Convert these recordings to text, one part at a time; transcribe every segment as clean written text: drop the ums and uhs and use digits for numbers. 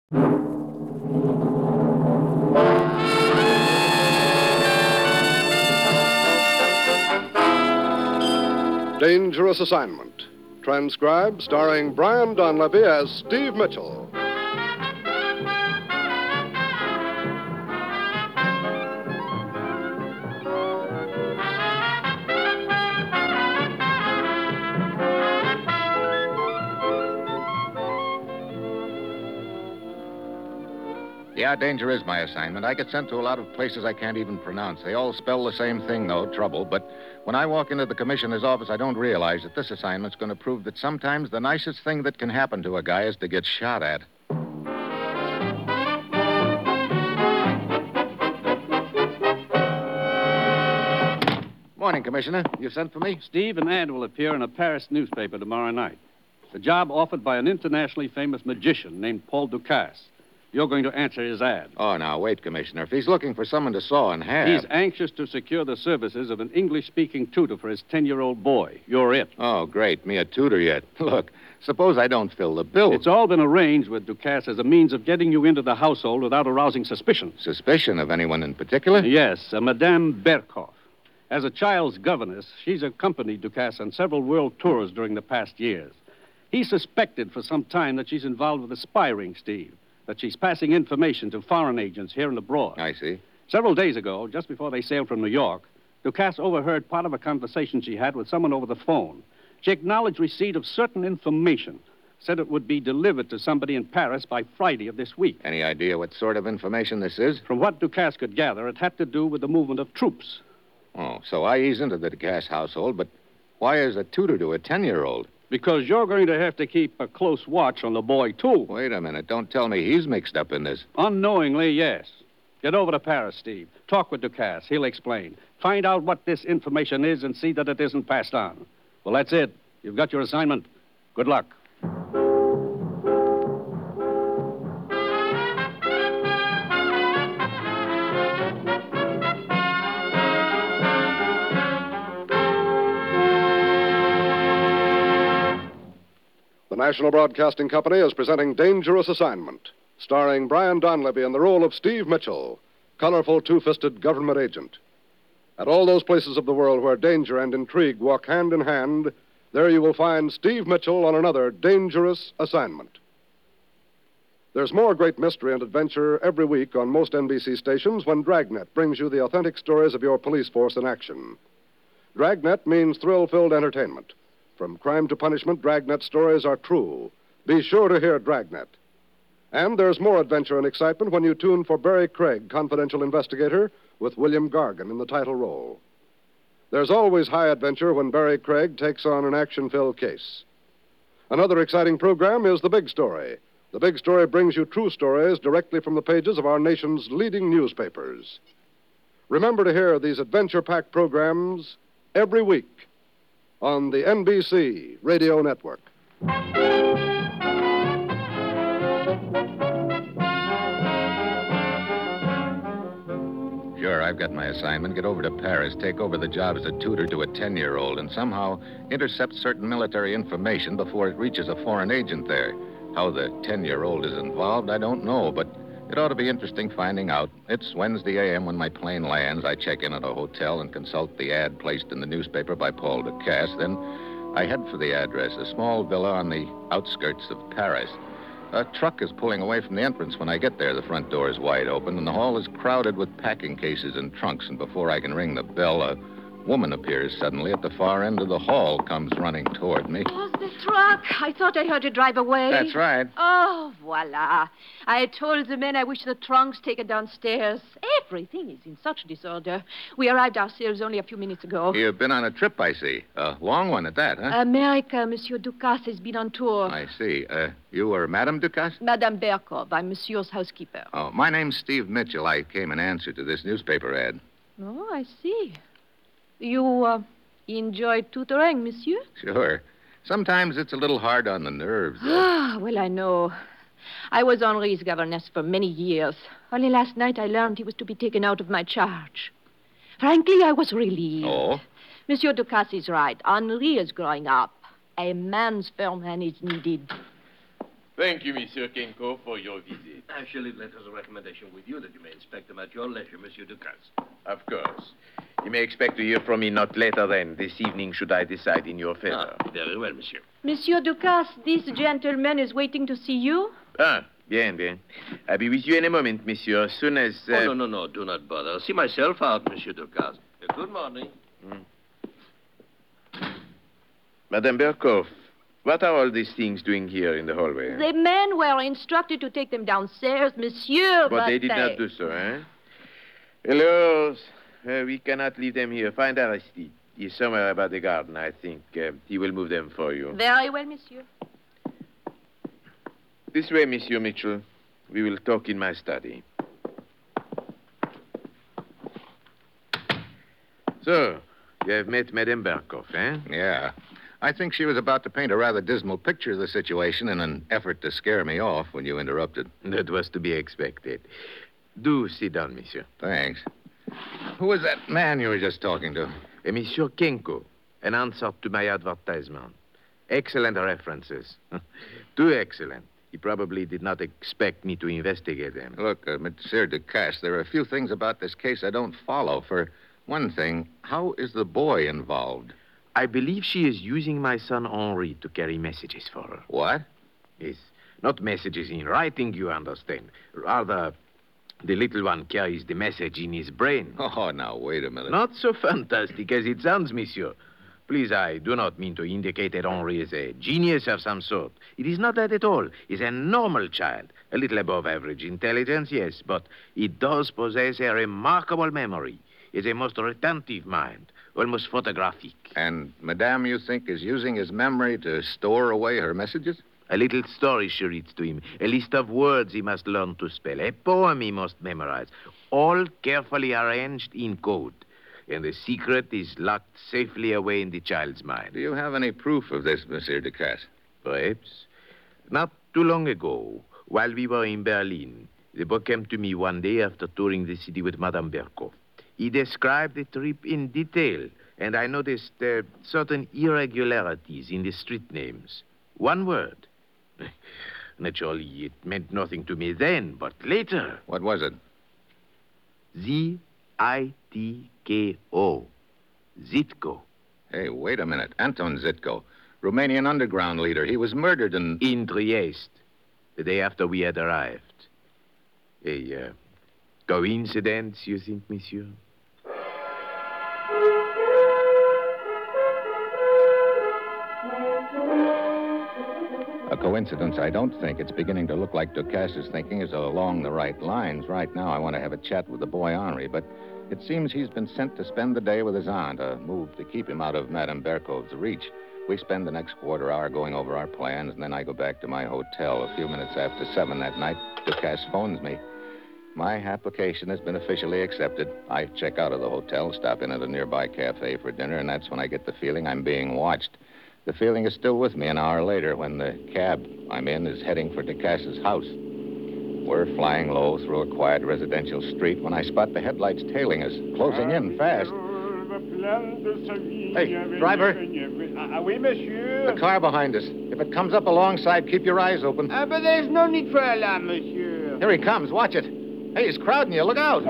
Dangerous Assignment. Transcribed, starring Brian Donlevy as Steve Mitchell. Yeah, danger is my assignment. I get sent to a lot of places I can't even pronounce. They all spell the same thing, though, trouble. But when I walk into the commissioner's office, I don't realize that this assignment's going to prove that sometimes the nicest thing that can happen to a guy is to get shot at. Morning, Commissioner. You sent for me? Steve, an ad will appear in a Paris newspaper tomorrow night. The job offered by an internationally famous magician named Paul Ducasse. You're going to answer his ad. Oh, now, wait, Commissioner. If he's looking for someone to saw in half... He's anxious to secure the services of an English-speaking tutor for his 10-year-old boy. You're it. Oh, great. Me a tutor yet. Look, suppose I don't fill the bill. It's all been arranged with Ducasse as a means of getting you into the household without arousing suspicion. Suspicion of anyone in particular? Yes, Madame Berkoff. As a child's governess, she's accompanied Ducasse on several world tours during the past years. He suspected for some time that she's involved with a spy ring, Steve. That she's passing information to foreign agents here and abroad. I see. Several days ago, just before they sailed from New York, Ducasse overheard part of a conversation she had with someone over the phone. She acknowledged receipt of certain information, said it would be delivered to somebody in Paris by Friday of this week. Any idea what sort of information this is? From what Ducasse could gather, it had to do with the movement of troops. Oh, so I ease into the Ducasse household, but why is a tutor to a 10-year-old? Because you're going to have to keep a close watch on the boy, too. Wait a minute. Don't tell me he's mixed up in this. Unknowingly, yes. Get over to Paris, Steve. Talk with Ducasse. He'll explain. Find out what this information is and see that it isn't passed on. Well, that's it. You've got your assignment. Good luck. The National Broadcasting Company is presenting Dangerous Assignment, starring Brian Donlevy in the role of Steve Mitchell, colorful two-fisted government agent. At all those places of the world where danger and intrigue walk hand in hand, there you will find Steve Mitchell on another Dangerous Assignment. There's more great mystery and adventure every week on most NBC stations when Dragnet brings you the authentic stories of your police force in action. Dragnet means thrill-filled entertainment. From crime to punishment, Dragnet stories are true. Be sure to hear Dragnet. And there's more adventure and excitement when you tune for Barry Craig, confidential investigator, with William Gargan in the title role. There's always high adventure when Barry Craig takes on an action-filled case. Another exciting program is The Big Story. The Big Story brings you true stories directly from the pages of our nation's leading newspapers. Remember to hear these adventure-packed programs every week on the NBC Radio Network. Sure, I've got my assignment. Get over to Paris, take over the job as a tutor to a 10-year-old, and somehow intercept certain military information before it reaches a foreign agent there. How the 10-year-old is involved, I don't know, but it ought to be interesting finding out. It's Wednesday a.m. when my plane lands. I check in at a hotel and consult the ad placed in the newspaper by Paul Ducasse. Then I head for the address, a small villa on the outskirts of Paris. A truck is pulling away from the entrance when I get there. The front door is wide open, and the hall is crowded with packing cases and trunks. And before I can ring the bell, a woman appears suddenly at the far end of the hall, comes running toward me. Oh, the truck. I thought I heard it drive away. That's right. Oh, voila. I told the men I wish the trunks taken downstairs. Everything is in such disorder. We arrived ourselves only a few minutes ago. You've been on a trip, I see. A long one at that, huh? America, Monsieur Ducasse has been on tour. I see. You were Madame Ducasse? Madame Berkoff, I'm Monsieur's housekeeper. Oh, my name's Steve Mitchell. I came in answer to this newspaper ad. Oh, I see. You enjoy tutoring, Monsieur? Sure. Sometimes it's a little hard on the nerves. Ah, well, I know. I was Henri's governess for many years. Only last night I learned he was to be taken out of my charge. Frankly, I was relieved. Oh? Monsieur Ducasse is right. Henri is growing up. A man's firm hand is needed. Thank you, Monsieur Kenko, for your visit. I shall leave letters of recommendation with you that you may inspect them at your leisure, Monsieur Ducasse. Of course. You may expect to hear from me not later than this evening should I decide in your favor. Very well, Monsieur. Monsieur Ducasse, this gentleman is waiting to see you. Bien. I'll be with you in a moment, monsieur, as soon as... Oh, no. Do not bother. I'll see myself out, Monsieur Ducasse. Good morning. Madame Berkoff, what are all these things doing here in the hallway? The men were instructed to take them downstairs, monsieur, But they did not do so, eh? Hello. We cannot leave them here. Find Aristide. He's somewhere about the garden, I think. He will move them for you. Very well, monsieur. This way, Monsieur Mitchell. We will talk in my study. So, you have met Madame Berkoff, eh? Yeah. I think she was about to paint a rather dismal picture of the situation in an effort to scare me off when you interrupted. That was to be expected. Do sit down, monsieur. Thanks. Who was that man you were just talking to? Monsieur Kenko, an answer to my advertisement. Excellent references. Too excellent. He probably did not expect me to investigate them. Look, Monsieur Ducasse, there are a few things about this case I don't follow. For one thing, how is the boy involved? I believe she is using my son Henri to carry messages for her. What? Yes. Not messages in writing, you understand. Rather, the little one carries the message in his brain. Oh, now, wait a minute. Not so fantastic as it sounds, monsieur. Please, I do not mean to indicate that Henri is a genius of some sort. It is not that at all. He's a normal child. A little above average intelligence, yes, but he does possess a remarkable memory. He has a most retentive mind, almost photographic. And Madame, you think, is using his memory to store away her messages? A little story she reads to him, a list of words he must learn to spell, a poem he must memorize, all carefully arranged in code. And the secret is locked safely away in the child's mind. Do you have any proof of this, Monsieur Ducasse? Perhaps. Not too long ago, while we were in Berlin, the boy came to me one day after touring the city with Madame Berkoff. He described the trip in detail, and I noticed certain irregularities in the street names. One word. Naturally, it meant nothing to me then, but later. What was it? Z-I-T-K-O. Zitko. Hey, wait a minute. Anton Zitko, Romanian underground leader. He was murdered in Trieste, the day after we had arrived. A coincidence, you think, monsieur? A coincidence, I don't think. It's beginning to look like Ducasse's thinking is along the right lines. Right now, I want to have a chat with the boy Henri, but it seems he's been sent to spend the day with his aunt, a move to keep him out of Madame Berkoff's reach. We spend the next quarter hour going over our plans, and then I go back to my hotel. A few minutes after 7 that night, Ducasse phones me. My application has been officially accepted. I check out of the hotel, stop in at a nearby cafe for dinner, and that's when I get the feeling I'm being watched. The feeling is still with me an hour later when the cab I'm in is heading for Ducasse's house. We're flying low through a quiet residential street when I spot the headlights tailing us, closing in fast. Hey, driver. Oui, monsieur. The car behind us. If it comes up alongside, keep your eyes open. But there's no need for alarm, monsieur. Here he comes. Watch it. Hey, he's crowding you. Look out.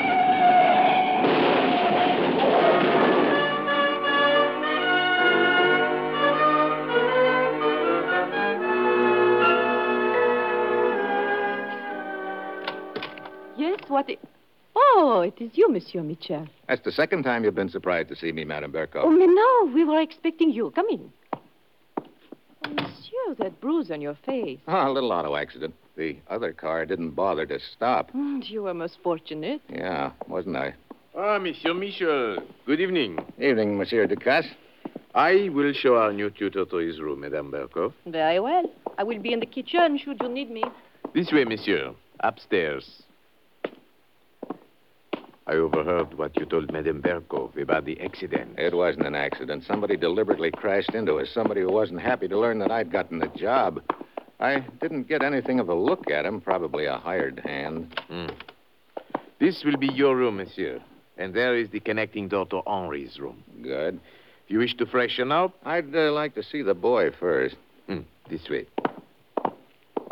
Yes, what is... Oh, it is you, Monsieur Mitchell. That's the second time you've been surprised to see me, Madame Berkoff. Oh, mais no, we were expecting you. Come in. Oh, monsieur, that bruise on your face. Oh, a little auto accident. The other car didn't bother to stop. You were most fortunate. Yeah, wasn't I? Ah, Monsieur Michel. Good evening. Evening, Monsieur Ducasse. I will show our new tutor to his room, Madame Berkoff. Very well. I will be in the kitchen should you need me. This way, monsieur. Upstairs. I overheard what you told Madame Berkoff about the accident. It wasn't an accident. Somebody deliberately crashed into us. Somebody who wasn't happy to learn that I'd gotten the job. I didn't get anything of a look at him. Probably a hired hand. This will be your room, monsieur. And there is the connecting door to Henri's room. Good. If you wish to freshen up... I'd like to see the boy first. This way.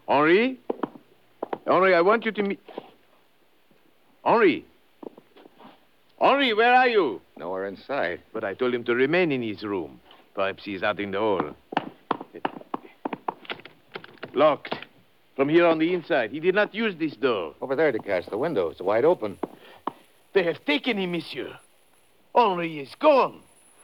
Henri? Henri, I want you to meet... Henri? Henri, where are you? Nowhere in sight. But I told him to remain in his room. Perhaps he's out in the hall. Locked. From here on the inside. He did not use this door. Over there, Ducasse. The window is wide open. They have taken him, monsieur. Henri is gone.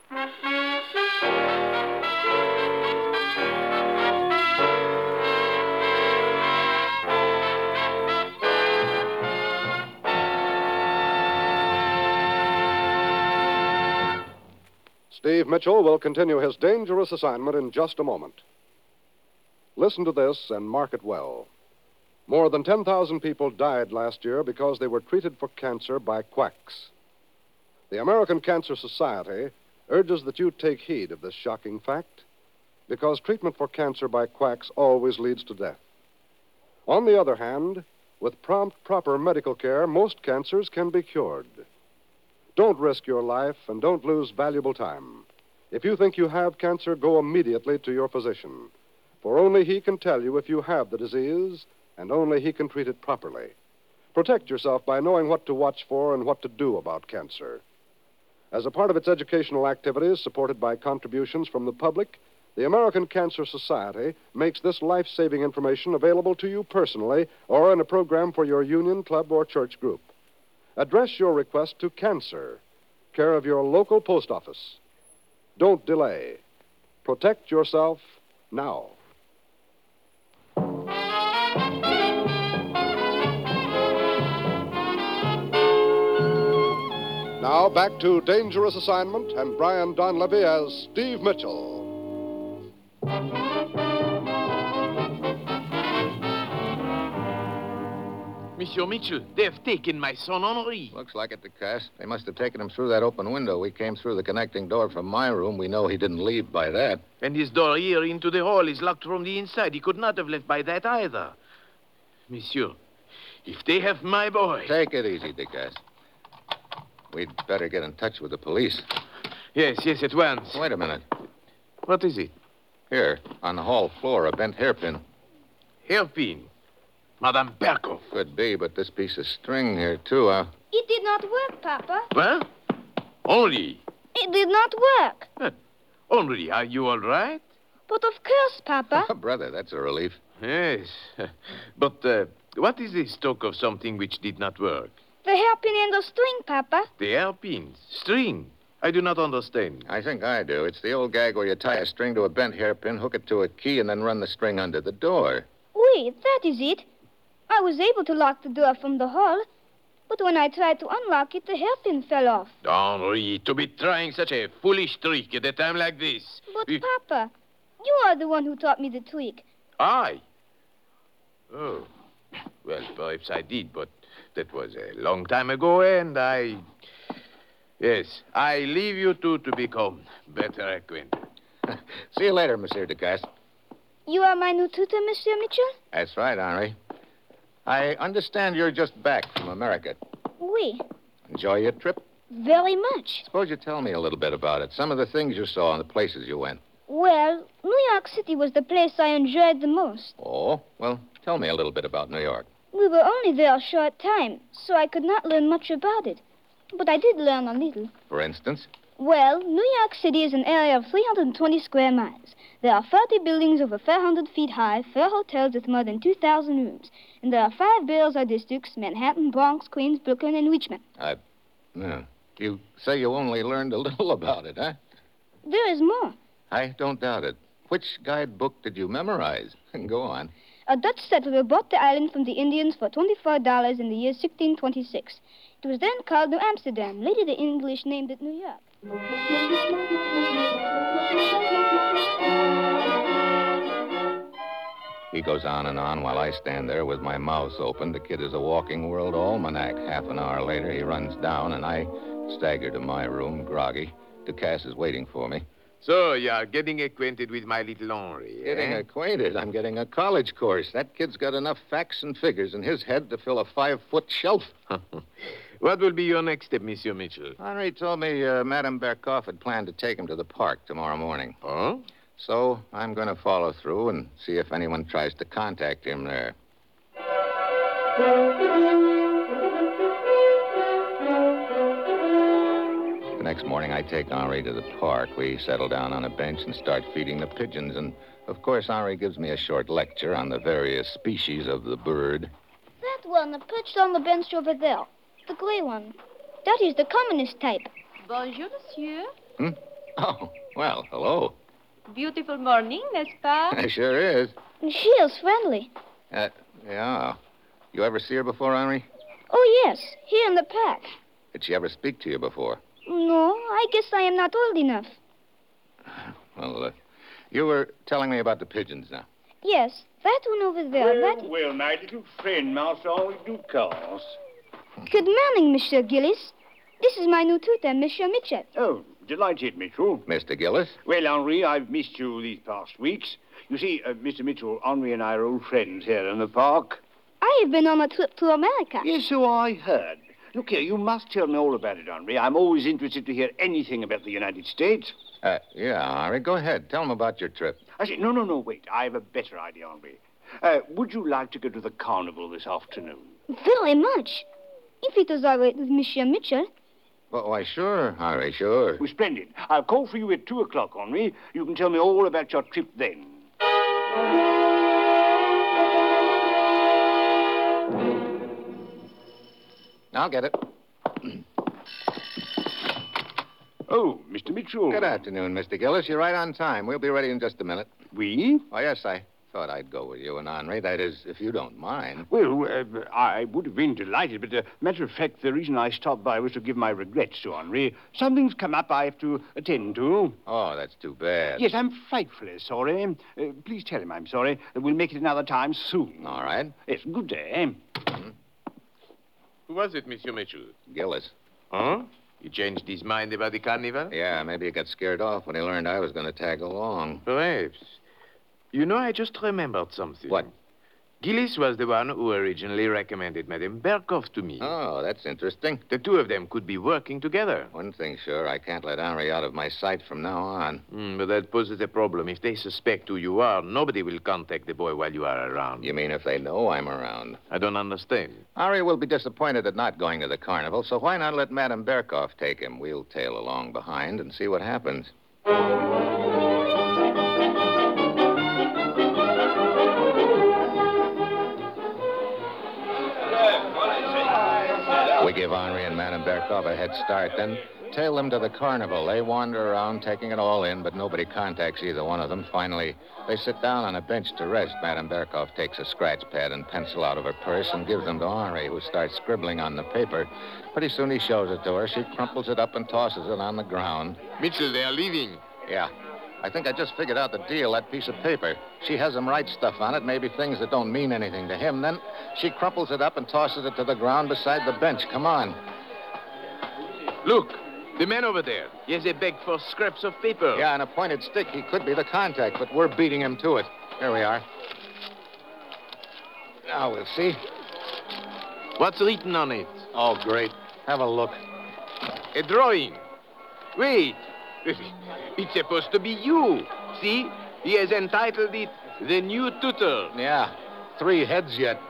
Steve Mitchell will continue his dangerous assignment in just a moment. Listen to this and mark it well. More than 10,000 people died last year because they were treated for cancer by quacks. The American Cancer Society urges that you take heed of this shocking fact because treatment for cancer by quacks always leads to death. On the other hand, with prompt, proper medical care, most cancers can be cured. Don't risk your life and don't lose valuable time. If you think you have cancer, go immediately to your physician, for only he can tell you if you have the disease, and only he can treat it properly. Protect yourself by knowing what to watch for and what to do about cancer. As a part of its educational activities, supported by contributions from the public, the American Cancer Society makes this life-saving information available to you personally or in a program for your union, club, or church group. Address your request to Cancer, care of your local post office. Don't delay. Protect yourself now. Now back to Dangerous Assignment and Brian Donlevy as Steve Mitchell. Monsieur Mitchell, they have taken my son Henri. Looks like it, Ducasse. They must have taken him through that open window. We came through the connecting door from my room. We know he didn't leave by that. And his door here into the hall is locked from the inside. He could not have left by that either. Monsieur, if they have my boy... Take it easy, Ducasse. We'd better get in touch with the police. Yes, at once. Wait a minute. What is it? Here, on the hall floor, a bent hairpin. Hairpin. Madame Berkoff. Could be, but this piece of string here, too, It did not work, Papa. Well, Henri. It did not work. Henri, are you all right? But of course, Papa. Brother, that's a relief. Yes. But what is this talk of something which did not work? The hairpin and the string, Papa. The hairpin. String. I do not understand. I think I do. It's the old gag where you tie a string to a bent hairpin, hook it to a key, and then run the string under the door. Oui, that is it. I was able to lock the door from the hall, but when I tried to unlock it, the hairpin fell off. Henri, to be trying such a foolish trick at a time like this. But, Papa, you are the one who taught me the trick. I? Oh. Well, perhaps I did, but that was a long time ago, and I... Yes, I leave you two to become better acquainted. See you later, Monsieur Ducasse. You are my new tutor, Monsieur Mitchell? That's right, Henri. I understand you're just back from America. Oui. Enjoy your trip? Very much. Suppose you tell me a little bit about it. Some of the things you saw and the places you went. Well, New York City was the place I enjoyed the most. Oh? Well, tell me a little bit about New York. We were only there a short time, so I could not learn much about it. But I did learn a little. For instance? Well, New York City is an area of 320 square miles. There are 30 buildings over 400 feet high, 4 hotels with more than 2,000 rooms. And there are 5 boroughs or districts, Manhattan, Bronx, Queens, Brooklyn, and Richmond. No. You say you only learned a little about it, huh? There is more. I don't doubt it. Which guidebook did you memorize? Go on. A Dutch settler bought the island from the Indians for $24 in the year 1626. It was then called New Amsterdam. Later, the English named it New York. He goes on and on while I stand there with my mouth open. The kid is a walking world almanac. Half an hour later, he runs down, and I stagger to my room, groggy. Ducasse is waiting for me. So, you are getting acquainted with my little Henri, Getting acquainted? I'm getting a college course. That kid's got enough facts and figures in his head to fill a 5-foot shelf. What will be your next step, Monsieur Mitchell? Henri told me Madame Berkoff had planned to take him to the park tomorrow morning. Oh? So I'm going to follow through and see if anyone tries to contact him there. The next morning, I take Henri to the park. We settle down on a bench and start feeding the pigeons. And, of course, Henri gives me a short lecture on the various species of the bird. That one perched on the bench over there. The gray one. That is the commonest type. Bonjour, monsieur. Oh, well, hello. Beautiful morning, n'est-ce pas? It sure is. She is friendly. Yeah. You ever see her before, Henri? Oh, yes. Here in the park. Did she ever speak to you before? No, I guess I am not old enough. Well, you were telling me about the pigeons now. Yes, that one over there. Well, my little friend, Master Henri Ducasse. Good morning, Monsieur Gillis. This is my new tutor, Monsieur Mitchell. Oh, delighted, Mitchell. Mr. Gillis? Well, Henri, I've missed you these past weeks. You see, Mr. Mitchell, Henri and I are old friends here in the park. I have been on a trip to America. Yes, so I heard. Look here, you must tell me all about it, Henri. I'm always interested to hear anything about the United States. Yeah, Henri, go ahead. Tell him about your trip. I say, no, wait. I have a better idea, Henri. Would you like to go to the carnival this afternoon? Very much. If it is all right with Monsieur Mitchell. Well, why, sure, Henri, sure. Well, splendid. I'll call for you at 2 o'clock, Henri. You can tell me all about your trip then. I'll get it. Oh, Mr. Mitchell. Good afternoon, Mr. Gillis. You're right on time. We'll be ready in just a minute. We? Oh, yes, I thought I'd go with you and Henri. That is, if you don't mind. Well, I would have been delighted, but matter of fact, the reason I stopped by was to give my regrets to Henri. Something's come up I have to attend to. Oh, that's too bad. Yes, I'm frightfully sorry. Please tell him I'm sorry. We'll make it another time soon. All right. Yes, good day. Who was it, Monsieur Mitchell? Gillis. Huh? He changed his mind about the carnival? Yeah, maybe he got scared off when he learned I was going to tag along. Perhaps. You know, I just remembered something. What? Gillis was the one who originally recommended Madame Berkoff to me. Oh, that's interesting. The two of them could be working together. One thing sure, I can't let Henri out of my sight from now on. But that poses a problem. If they suspect who you are, nobody will contact the boy while you are around. You mean if they know I'm around? I don't understand. Henri will be disappointed at not going to the carnival, so why not let Madame Berkoff take him? We'll tail along behind and see what happens. We give Henri and Madame Berkoff a head start, then tail them to the carnival. They wander around, taking it all in, but nobody contacts either one of them. Finally, they sit down on a bench to rest. Madame Berkoff takes a scratch pad and pencil out of her purse and gives them to Henri, who starts scribbling on the paper. Pretty soon he shows it to her. She crumples it up and tosses it on the ground. Mitchell, they are leaving. Yeah. I think I just figured out the deal, that piece of paper. She has him write stuff on it, maybe things that don't mean anything to him. Then she crumples it up and tosses it to the ground beside the bench. Come on. Look, the man over there. He has a bag for scraps of paper. Yeah, and a pointed stick. He could be the contact, but we're beating him to it. Here we are. Now we'll see. What's written on it? Oh, great. Have a look. A drawing. Wait. It's supposed to be you. See? He has entitled it The New Tutor. Yeah. 3 heads yet.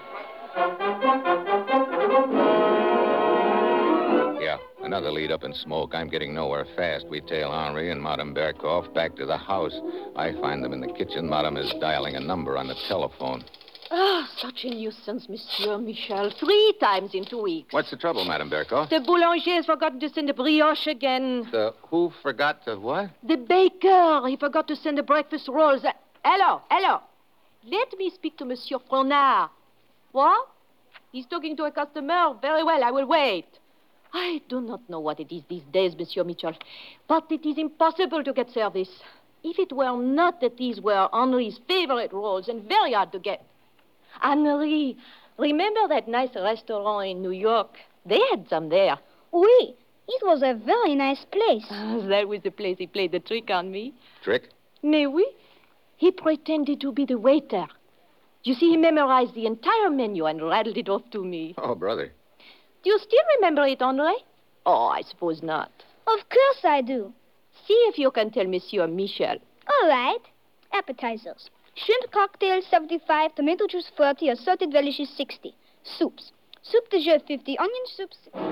Yeah, another lead up in smoke. I'm getting nowhere fast. We tail Henri and Madame Berkoff back to the house. I find them in the kitchen. Madame is dialing a number on the telephone. Ah, such a nuisance, Monsieur Michel. 3 times in 2 weeks. What's the trouble, Madame Berkoff? The boulanger has forgotten to send a brioche again. The who forgot to what? The baker. He forgot to send the breakfast rolls. Hello. Let me speak to Monsieur Fronard. What? He's talking to a customer. Very well, I will wait. I do not know what it is these days, Monsieur Mitchell, but it is impossible to get service. If it were not that these were Henri's favorite rolls and very hard to get. Henri, remember that nice restaurant in New York? They had some there. Oui, it was a very nice place. That was the place he played the trick on me. Trick? Mais oui. He pretended to be the waiter. You see, he memorized the entire menu and rattled it off to me. Oh, brother. Do you still remember it, Henri? Oh, I suppose not. Of course I do. See if you can tell Monsieur Michel. All right. Appetizers. Shrimp cocktail 75, tomato juice 30, assorted relishes 60. Soups. Soup de jeu 50, onion soup...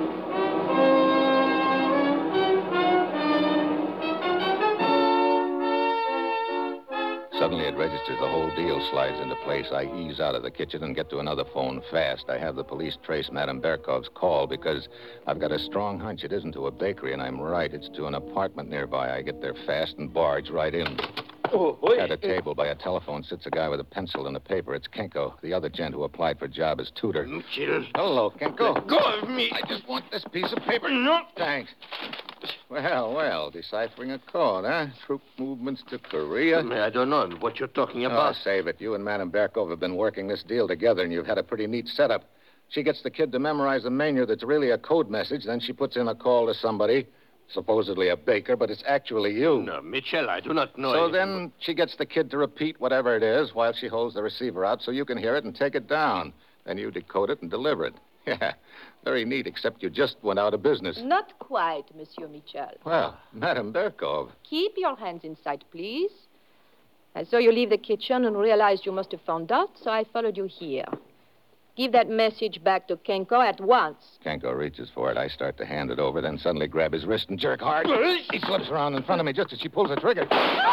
Suddenly it registers the whole deal slides into place. I ease out of the kitchen and get to another phone fast. I have the police trace Madame Berkov's call because I've got a strong hunch it isn't to a bakery, and I'm right. It's to an apartment nearby. I get there fast and barge right in. At a table by a telephone sits a guy with a pencil and a paper. It's Kenko, the other gent who applied for job as tutor. Hello, Kenko. Let go of me. I just want this piece of paper. No. Thanks. Well, deciphering a code, huh? Troop movements to Korea. I don't know what you're talking about. Oh, save it. You and Madame Berkov have been working this deal together, and you've had a pretty neat setup. She gets the kid to memorize a menu that's really a code message, then she puts in a call to somebody, supposedly a baker, but it's actually you. No, Mitchell, I do not know So anything. then she gets the kid to repeat whatever it is while she holds the receiver out so you can hear it and take it down. Then you decode it and deliver it. Yeah, very neat, except you just went out of business. Not quite, Monsieur Mitchell. Well, Madame Berkov. Keep your hands in sight, please. I saw you leave the kitchen and realized you must have found out, so I followed you here. Give that message back to Kenko at once. Kenko reaches for it. I start to hand it over, then suddenly grab his wrist and jerk hard. He slips around in front of me just as she pulls the trigger.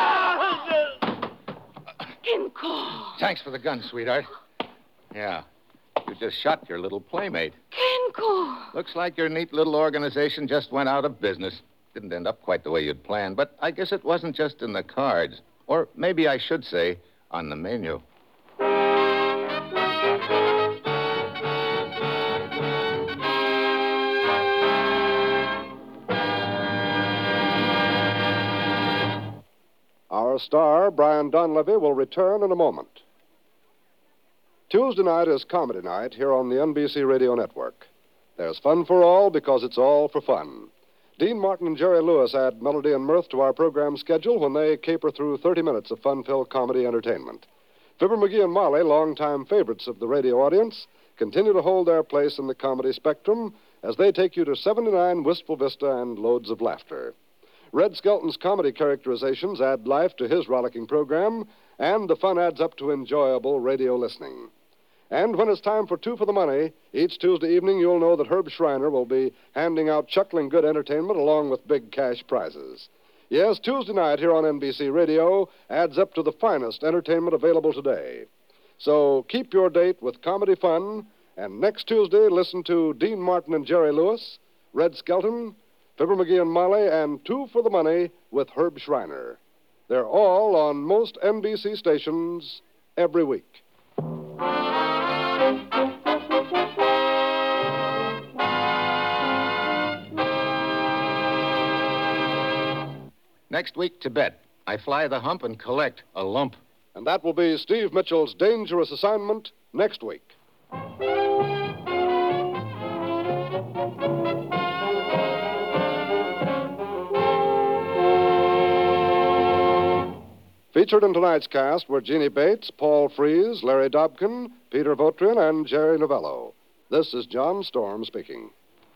Kenko! Thanks for the gun, sweetheart. Yeah. You just shot your little playmate. Kenko! Looks like your neat little organization just went out of business. Didn't end up quite the way you'd planned, but I guess it wasn't just in the cards. Or maybe I should say, on the menu. Our star, Brian Donlevy, will return in a moment. Tuesday night is Comedy Night here on the NBC Radio Network. There's fun for all because it's all for fun. Dean Martin and Jerry Lewis add melody and mirth to our program schedule when they caper through 30 minutes of fun-filled comedy entertainment. Fibber McGee and Molly, longtime favorites of the radio audience, continue to hold their place in the comedy spectrum as they take you to 79 Wistful Vista and loads of laughter. Red Skelton's comedy characterizations add life to his rollicking program, and the fun adds up to enjoyable radio listening. And when it's time for Two for the Money, each Tuesday evening you'll know that Herb Schreiner will be handing out chuckling good entertainment along with big cash prizes. Yes, Tuesday night here on NBC Radio adds up to the finest entertainment available today. So keep your date with comedy fun, and next Tuesday listen to Dean Martin and Jerry Lewis, Red Skelton, Fibber McGee and Molly, and Two for the Money with Herb Schreiner. They're all on most NBC stations every week. Next week, Tibet. I fly the hump and collect a lump. And that will be Steve Mitchell's dangerous assignment next week. Featured in tonight's cast were Jeannie Bates, Paul Frees, Larry Dobkin, Peter Votrian, and Jerry Novello. This is John Storm speaking.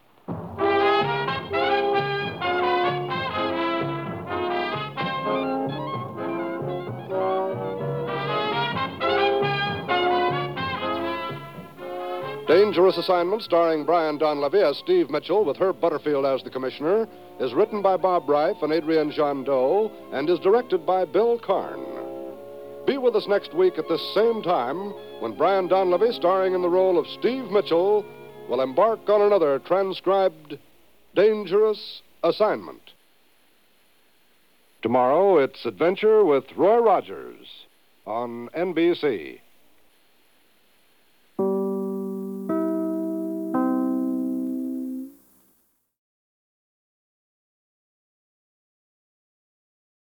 Dangerous Assignment, starring Brian Donlevy as Steve Mitchell with Herb Butterfield as the commissioner, is written by Bob Reif and Adrienne Jandot and is directed by Bill Karn. Be with us next week at this same time when Brian Donlevy, starring in the role of Steve Mitchell, will embark on another transcribed Dangerous Assignment. Tomorrow, it's Adventure with Roy Rogers on NBC.